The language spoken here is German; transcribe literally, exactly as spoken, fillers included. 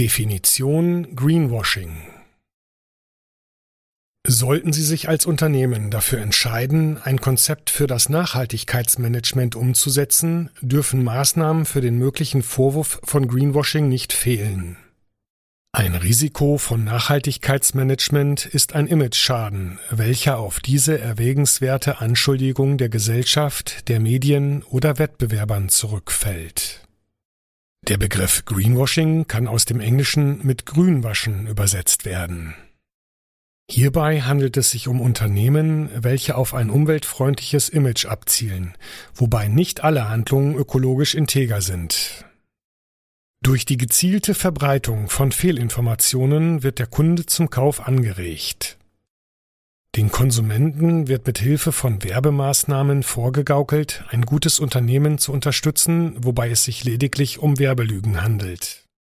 Definition Greenwashing. Sollten Sie sich als Unternehmen dafür entscheiden, ein Konzept für das Nachhaltigkeitsmanagement umzusetzen, dürfen Maßnahmen für den möglichen Vorwurf von Greenwashing nicht fehlen. Ein Risiko von Nachhaltigkeitsmanagement ist ein Imageschaden, welcher auf diese erwägenswerte Anschuldigung der Gesellschaft, der Medien oder Wettbewerbern zurückfällt. Der Begriff Greenwashing kann aus dem Englischen mit Grünwaschen übersetzt werden. Hierbei handelt es sich um Unternehmen, welche auf ein umweltfreundliches Image abzielen, wobei nicht alle Handlungen ökologisch integer sind. Durch die gezielte Verbreitung von Fehlinformationen wird der Kunde zum Kauf angeregt. Den Konsumenten wird mit Hilfe von Werbemaßnahmen vorgegaukelt, ein gutes Unternehmen zu unterstützen, wobei es sich lediglich um Werbelügen handelt.